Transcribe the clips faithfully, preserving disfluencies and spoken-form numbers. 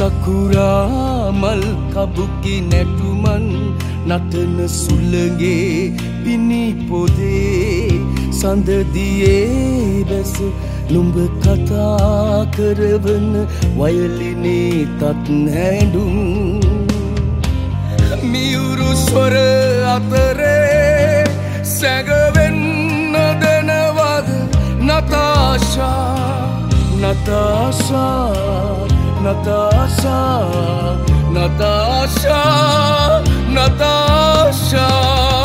සකුරා මල් කබුකි නැටුමන් නටන සුළගේ පිණි පොදේ සඳදියේ බැස නුඹ කතා කරවන වයලිනේ තත් හැඬුම් මියුරු ස්වර අතරේ සැඟවෙන්න දෙනවද Natasha Natasha Natasha Natasha Natasha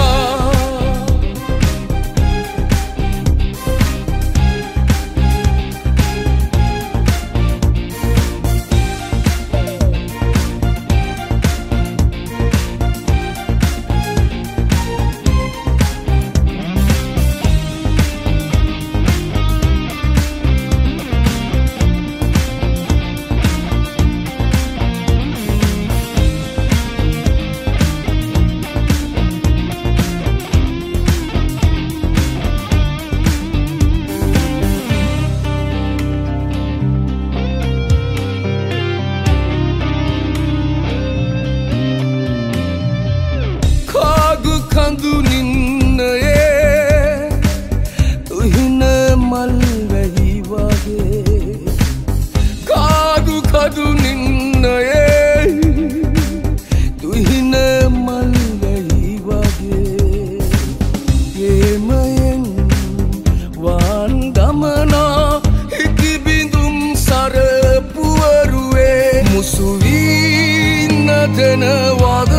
කඳු නින්නයේ තුහින මල් වැහි වගේ කාගු කඳු නින්නයේ තුහින මල් වැහි වගේ ගේමයෙන් වාන් ගමනා හිකි බිඳුම් සරපුවරුවේ මුසු වී නදනවද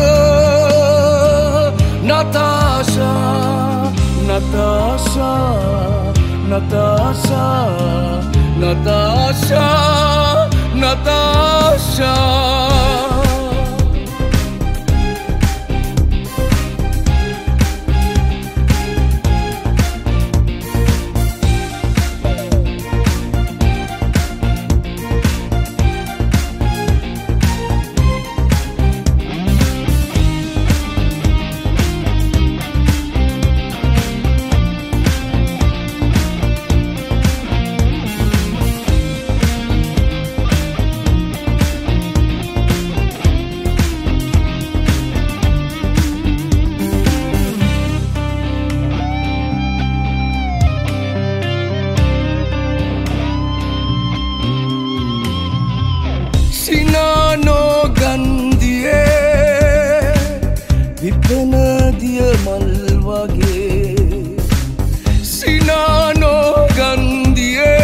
Natasha, Natasha, Natasha, Natasha, Natasha. Sinano gandiye vipana diya mal wage Sinano gandiye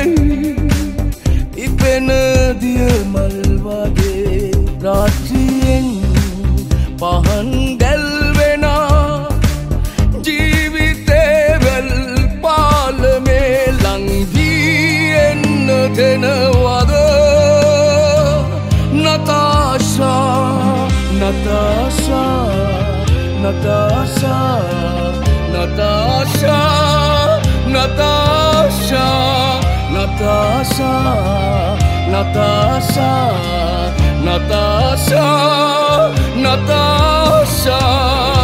vipana diya mal wage ratriyen pahan galvena jeevithe vel palame lang diyenna denawada Natasha, Natasha, Natasha, Natasha, Natasha, Natasha, Natasha, Natasha, Natasha.